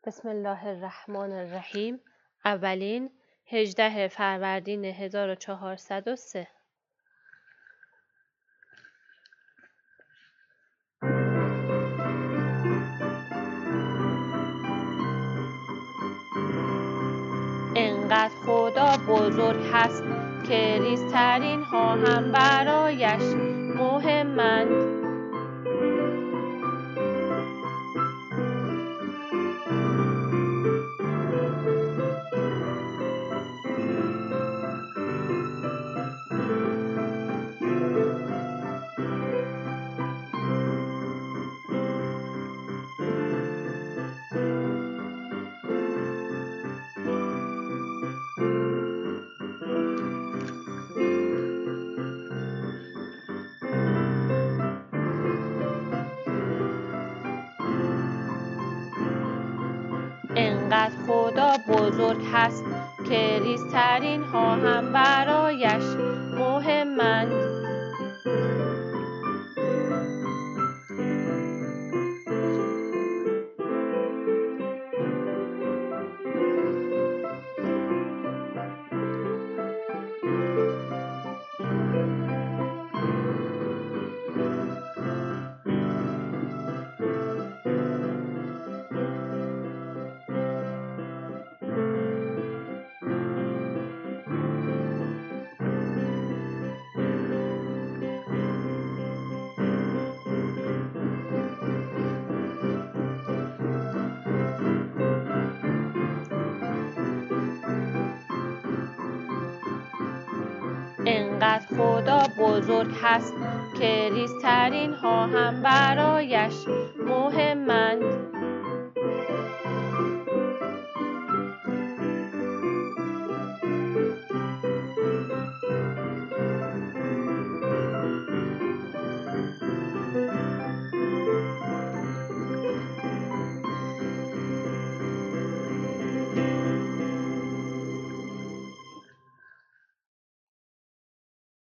بسم الله الرحمن الرحیم. اولین 18 فروردین 1403. انقدر خدا بزرگ هست که ریزترین ها هم برایش مهمند. انقدر خدا بزرگ هست که ریزترین ها هم برایش مهمند. انقدر خدا بزرگ هست که ریزترین ها هم برایش مهمند.